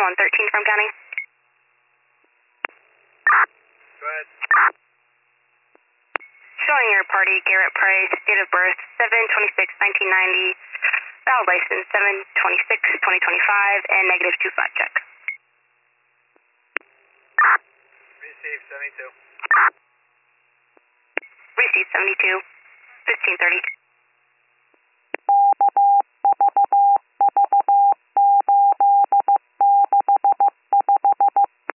on 13 from County. Go ahead. Showing your party, Garrett Price, date of birth 7/26/1990, valid license 7/26/2025, and -25 check. Receive 72. Receive 72, 1530.